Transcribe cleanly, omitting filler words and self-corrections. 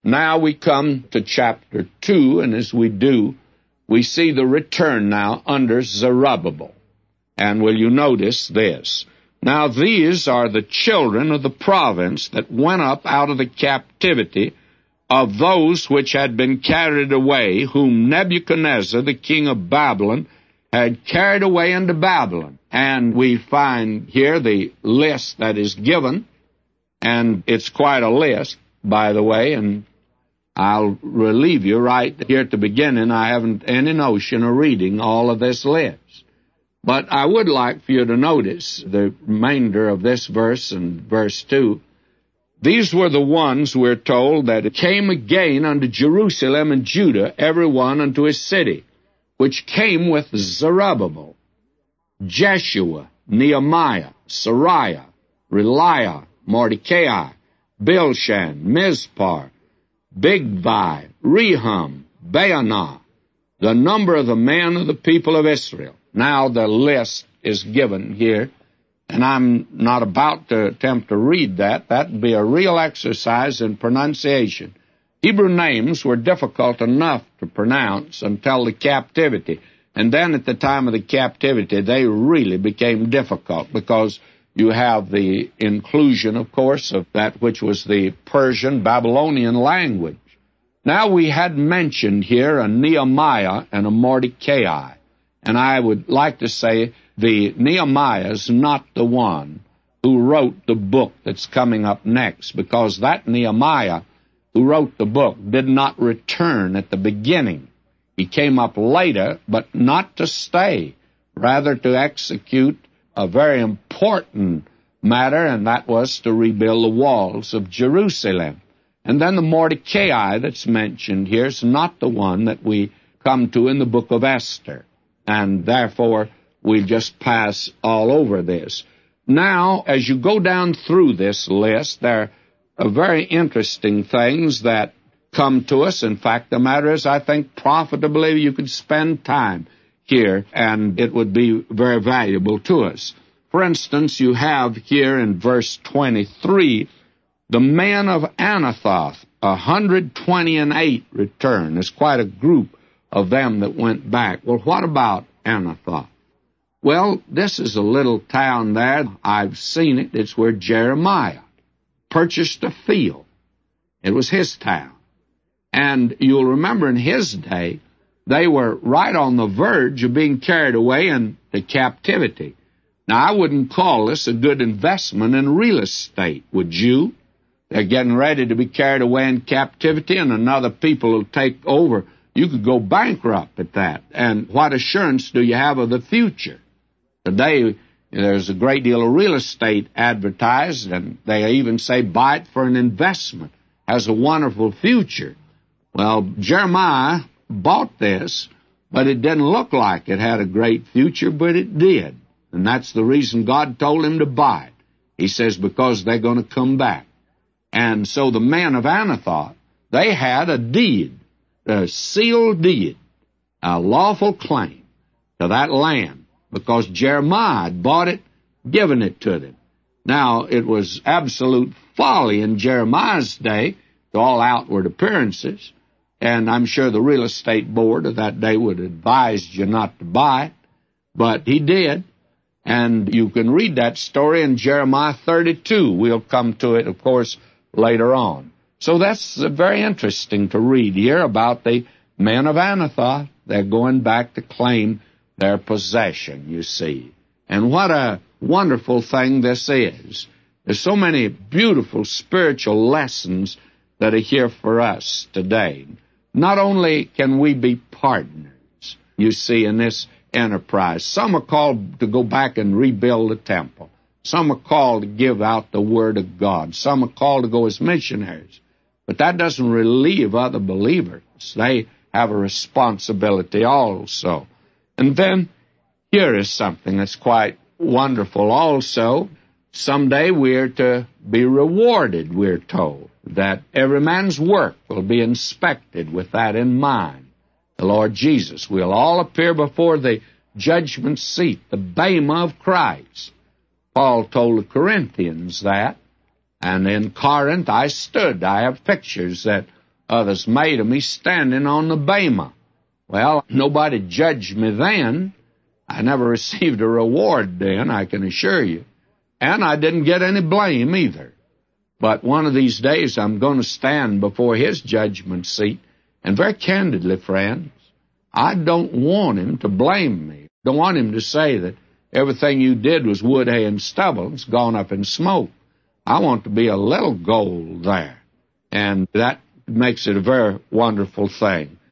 Now we come to chapter 2, and as we do, we see the return now under Zerubbabel. And will you notice this? Now these are the children of the province that went up out of the captivity of those which had been carried away, whom Nebuchadnezzar, the king of Babylon, had carried away into Babylon. And we find here the list that is given, and it's quite a list, by the way, and I'll relieve you right here at the beginning. I haven't any notion of reading all of this list. But I would like for you to notice the remainder of this verse and verse 2. These were the ones, we're told, that came again unto Jerusalem and Judah, every one unto his city, which came with Zerubbabel, Jeshua, Nehemiah, Sariah, Reliah, Mordecai, Bilshan, Mizpar, Bigvai, Rehum, Baanah, the number of the men of the people of Israel. Now the list is given here, and I'm not about to attempt to read that. That would be a real exercise in pronunciation. Hebrew names were difficult enough to pronounce until the captivity. And then at the time of the captivity, they really became difficult because you have the inclusion, of course, of that which was the Persian, Babylonian language. Now we had mentioned here a Nehemiah and a Mordecai. And I would like to say the Nehemiah is not the one who wrote the book that's coming up next, because that Nehemiah who wrote the book did not return at the beginning. He came up later, but not to stay, rather to execute a very important matter, and that was to rebuild the walls of Jerusalem. And then the Mordecai that's mentioned here is not the one that we come to in the book of Esther, and therefore we just pass all over this. Now, as you go down through this list, there are very interesting things that come to us. In fact, the matter is, I think profitably you could spend time here, and it would be very valuable to us. For instance, you have here in verse 23, the men of Anathoth, 128 return. There's quite a group of them that went back. Well, what about Anathoth? Well, this is a little town there. I've seen it. It's where Jeremiah purchased a field. It was his town. And you'll remember in his day, they were right on the verge of being carried away into captivity. Now, I wouldn't call this a good investment in real estate, would you? They're getting ready to be carried away in captivity, and another people will take over. You could go bankrupt at that. And what assurance do you have of the future? Today, there's a great deal of real estate advertised, and they even say buy it for an investment. Has a wonderful future. Well, Jeremiah bought this, but it didn't look like it had a great future, but it did. And that's the reason God told him to buy it. He says, because they're going to come back. And so the men of Anathoth, they had a deed, a sealed deed, a lawful claim to that land, because Jeremiah had bought it, given it to them. Now, it was absolute folly in Jeremiah's day, to all outward appearances, and I'm sure the real estate board of that day would advise you not to buy it, but he did. And you can read that story in Jeremiah 32. We'll come to it, of course, later on. So that's very interesting to read here about the men of Anathoth. They're going back to claim their possession, you see. And what a wonderful thing this is. There's so many beautiful spiritual lessons that are here for us today. Not only can we be partners, you see, in this enterprise. Some are called to go back and rebuild the temple. Some are called to give out the Word of God. Some are called to go as missionaries. But that doesn't relieve other believers. They have a responsibility also. And then here is something that's quite wonderful also. Someday we're to be rewarded, we're told, that every man's work will be inspected with that in mind. The Lord Jesus. We'll all appear before the judgment seat, the bema of Christ. Paul told the Corinthians that. And in Corinth I stood. I have pictures that others made of me standing on the bema. Well, nobody judged me then. I never received a reward then, I can assure you. And I didn't get any blame either. But one of these days I'm going to stand before His judgment seat. And very candidly, friends, I don't want Him to blame me. I don't want Him to say that everything you did was wood, hay, and stubble. It's gone up in smoke. I want to be a little gold there. And that makes it a very wonderful thing.